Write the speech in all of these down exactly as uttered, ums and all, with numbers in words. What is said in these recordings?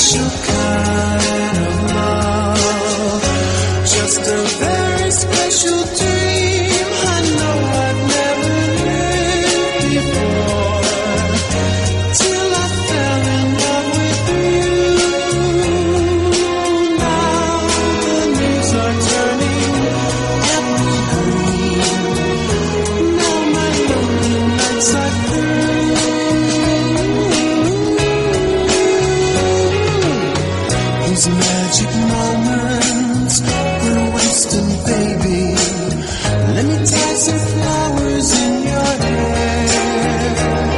special kind of love, just a very special dream. I know I've never lived before, till I fell in love with you. Now the leaves are turning apple green. Now my lonely nights are through. These magic moments we're wasting, baby. Let me tie some flowers in your hair,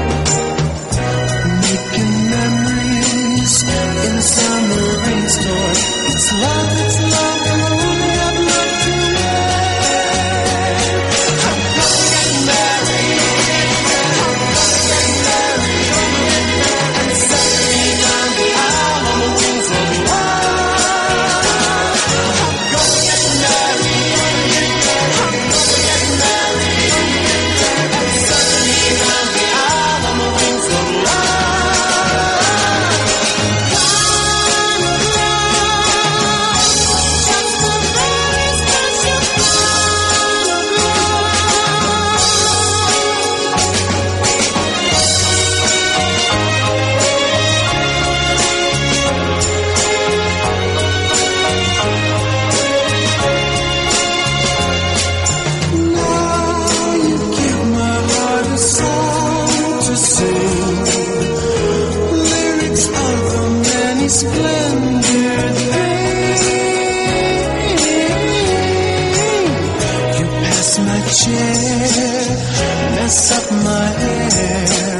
making memories in the summer rainstorm. It's love, it's love, and I only have love to wear. I'm gonna get married, I'm gonna get married, and suddenly down the aisle on the wings of love. I'm gonna get married, I'm gonna get married, and suddenly down the aisle on the wings of love. Kind of love, just a very special kind of Now you give my heart a song to sing, lyrics of the many splendid things. You pass my chair, mess up my hair,